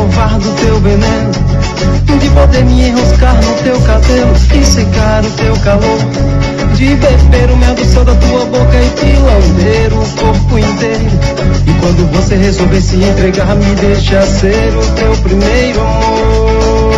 provar do teu veneno, de poder me enroscar no teu cabelo e secar o teu calor, de beber o mel do céu da tua boca e te lamber o corpo inteiro. E quando você resolver se entregar, me deixa ser o teu primeiro amor.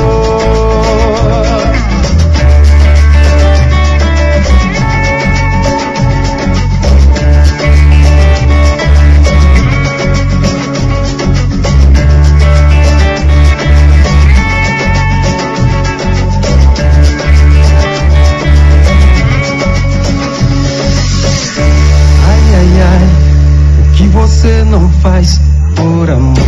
Você não faz por amor.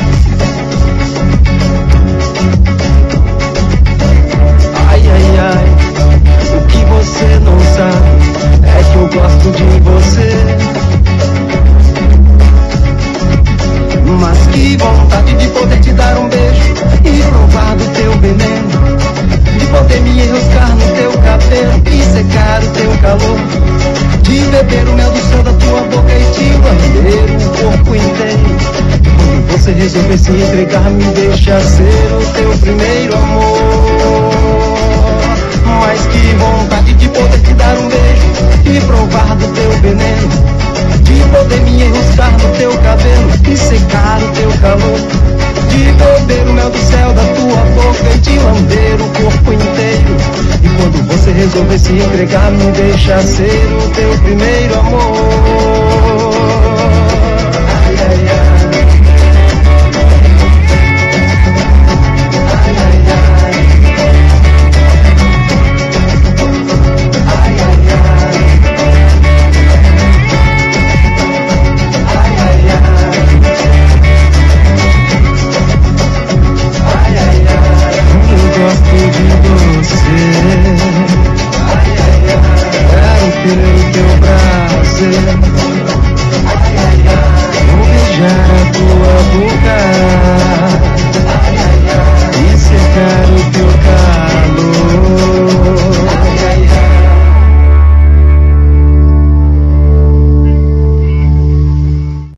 Ai, ai, ai, o que você não sabe é que eu gosto de você. Mas que vontade de poder te dar um beijo e provar do teu veneno, de poder me enroscar no teu cabelo e secar o teu calor, de beber o mel do céu da tua boca e te lamber o corpo inteiro. Quando você resolver se entregar, me deixa ser o teu primeiro amor. Mas que vontade de poder te dar um beijo e provar do teu veneno, de poder me enroscar no teu cabelo e secar o teu calor, de beber o mel do céu da tua boca e te lamber o corpo inteiro. E quando você resolver se entregar, me deixa ser o teu primeiro amor. Ai, ai, ai. Ai, ai, ai. Ai, ai, ai. Ai, ai, ai. Ai, ai, ai. Eu gosto de você. Quero ter o teu prazer.